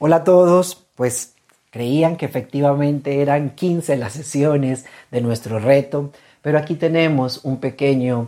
Hola a todos, pues creían que efectivamente eran 15 las sesiones de nuestro reto, pero aquí tenemos un pequeño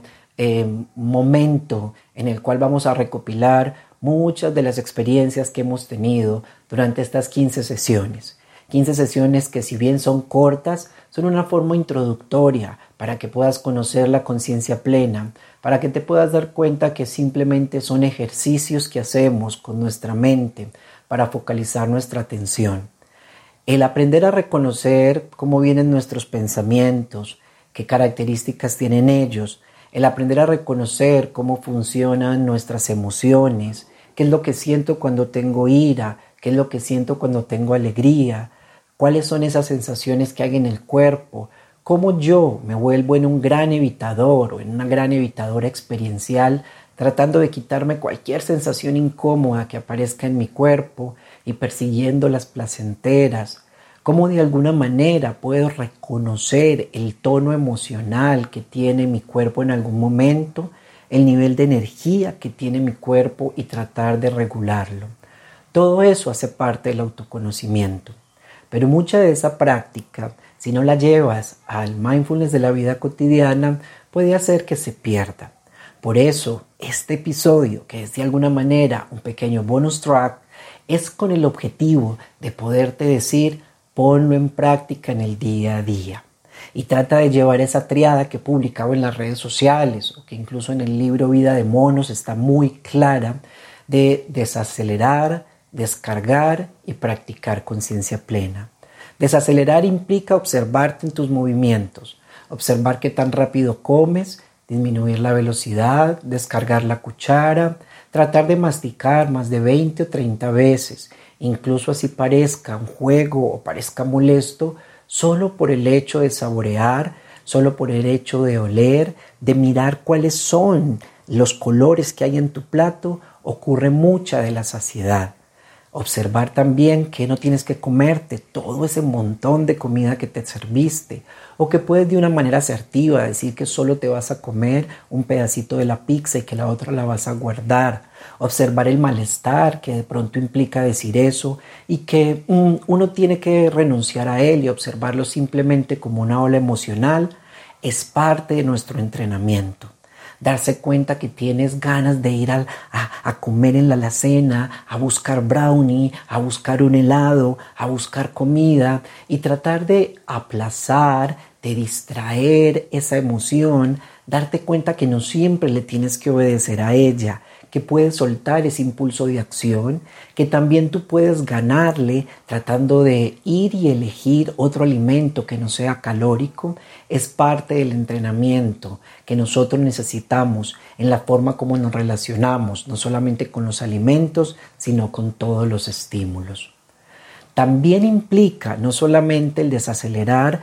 momento en el cual vamos a recopilar muchas de las experiencias que hemos tenido durante estas 15 sesiones. 15 sesiones que, si bien son cortas, son una forma introductoria para que puedas conocer la conciencia plena, para que te puedas dar cuenta que simplemente son ejercicios que hacemos con nuestra mente para focalizar nuestra atención. El aprender a reconocer cómo vienen nuestros pensamientos, qué características tienen ellos, el aprender a reconocer cómo funcionan nuestras emociones, qué es lo que siento cuando tengo ira, qué es lo que siento cuando tengo alegría, cuáles son esas sensaciones que hay en el cuerpo, cómo yo me vuelvo en un gran evitador o en una gran evitadora experiencial, tratando de quitarme cualquier sensación incómoda que aparezca en mi cuerpo y persiguiendo las placenteras. Cómo de alguna manera puedo reconocer el tono emocional que tiene mi cuerpo en algún momento, el nivel de energía que tiene mi cuerpo y tratar de regularlo. Todo eso hace parte del autoconocimiento. Pero mucha de esa práctica, si no la llevas al mindfulness de la vida cotidiana, puede hacer que se pierda. Por eso, este episodio, que es de alguna manera un pequeño bonus track, es con el objetivo de poderte decir, ponlo en práctica en el día a día. Y trata de llevar esa triada que he publicado en las redes sociales, o que incluso en el libro Vida de Monos está muy clara, de desacelerar, descargar y practicar conciencia plena. Desacelerar implica observarte en tus movimientos, observar qué tan rápido comes, disminuir la velocidad, descargar la cuchara, tratar de masticar más de 20 o 30 veces, incluso así parezca un juego o parezca molesto, solo por el hecho de saborear, solo por el hecho de oler, de mirar cuáles son los colores que hay en tu plato, ocurre mucha de la saciedad. Observar también que no tienes que comerte todo ese montón de comida que te serviste, o que puedes de una manera asertiva decir que solo te vas a comer un pedacito de la pizza y que la otra la vas a guardar. Observar el malestar que de pronto implica decir eso y que uno tiene que renunciar a él y observarlo simplemente como una ola emocional es parte de nuestro entrenamiento. Darse cuenta que tienes ganas de ir a comer en la alacena, a buscar brownie, a buscar un helado, a buscar comida y tratar de aplazar, de distraer esa emoción, darte cuenta que no siempre le tienes que obedecer a ella, que puedes soltar ese impulso de acción, que también tú puedes ganarle tratando de ir y elegir otro alimento que no sea calórico, es parte del entrenamiento que nosotros necesitamos en la forma como nos relacionamos, no solamente con los alimentos, sino con todos los estímulos. También implica no solamente el desacelerar,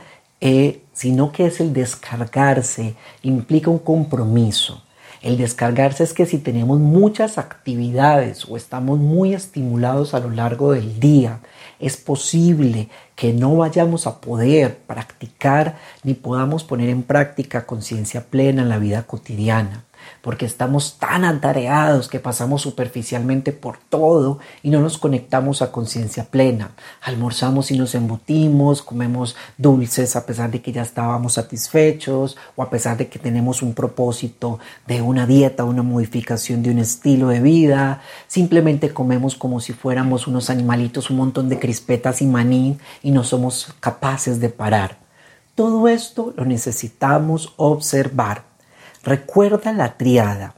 sino que es el descargarse, implica un compromiso. El descargarse es que si tenemos muchas actividades o estamos muy estimulados a lo largo del día, es posible que no vayamos a poder practicar ni podamos poner en práctica conciencia plena en la vida cotidiana, porque estamos tan atareados que pasamos superficialmente por todo y no nos conectamos a conciencia plena. Almorzamos y nos embutimos, comemos dulces a pesar de que ya estábamos satisfechos o a pesar de que tenemos un propósito de una dieta, una modificación de un estilo de vida. Simplemente comemos como si fuéramos unos animalitos, un montón de crispetas y maní y no somos capaces de parar. Todo esto lo necesitamos observar. Recuerda la triada,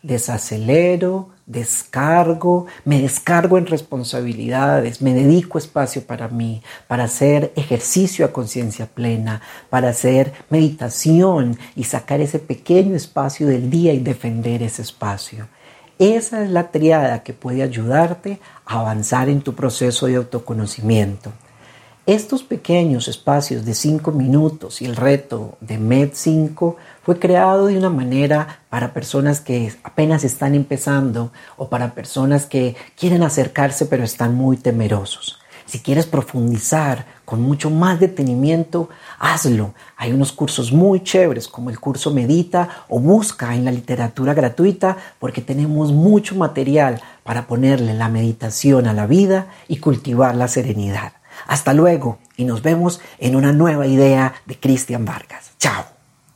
desacelero, descargo, me descargo en responsabilidades, me dedico espacio para mí, para hacer ejercicio a conciencia plena, para hacer meditación y sacar ese pequeño espacio del día y defender ese espacio. Esa es la triada que puede ayudarte a avanzar en tu proceso de autoconocimiento. Estos pequeños espacios de 5 minutos y el reto de MED5 fue creado de una manera para personas que apenas están empezando o para personas que quieren acercarse pero están muy temerosos. Si quieres profundizar con mucho más detenimiento, hazlo. Hay unos cursos muy chéveres como el curso Medita o busca en la literatura gratuita porque tenemos mucho material para ponerle la meditación a la vida y cultivar la serenidad. Hasta luego y nos vemos en una nueva idea de Cristian Vargas. Chao.